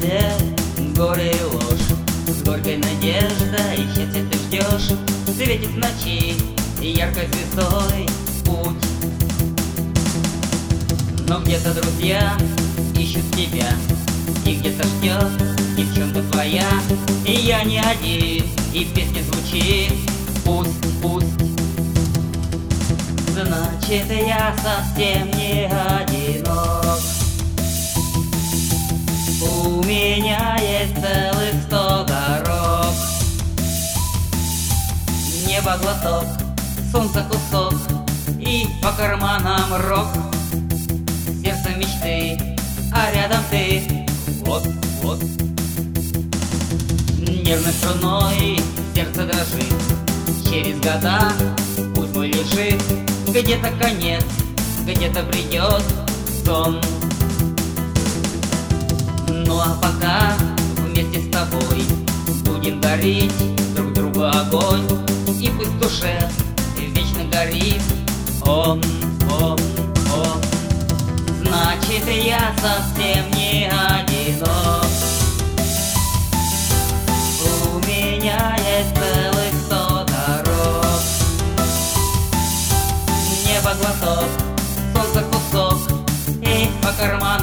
тебе горе и ложь, с горькой надеждой счастья ты ждешь. Светит в ночи яркой звездой путь. Но где-то друзья ищут тебя, и где-то ждет девчонка твоя. И я не один, и песня звучит пусть, пусть. Значит, я совсем не одинок. У меня есть целых 100 дорог. Небо глоток, солнце кусок, и по карманам рок. Сердце мечты, а рядом ты. Вот, вот. Нервной струной сердце дрожит. Через года путь мой лежит. Где-то конец, где-то придет сон. Ну а пока вместе с тобой будем дарить друг другу огонь. И пусть в душе вечно горит он, он, он. Значит, я совсем не одинок. У меня есть целых 100 дорог. Небо глоток, солнце кусок, и по карману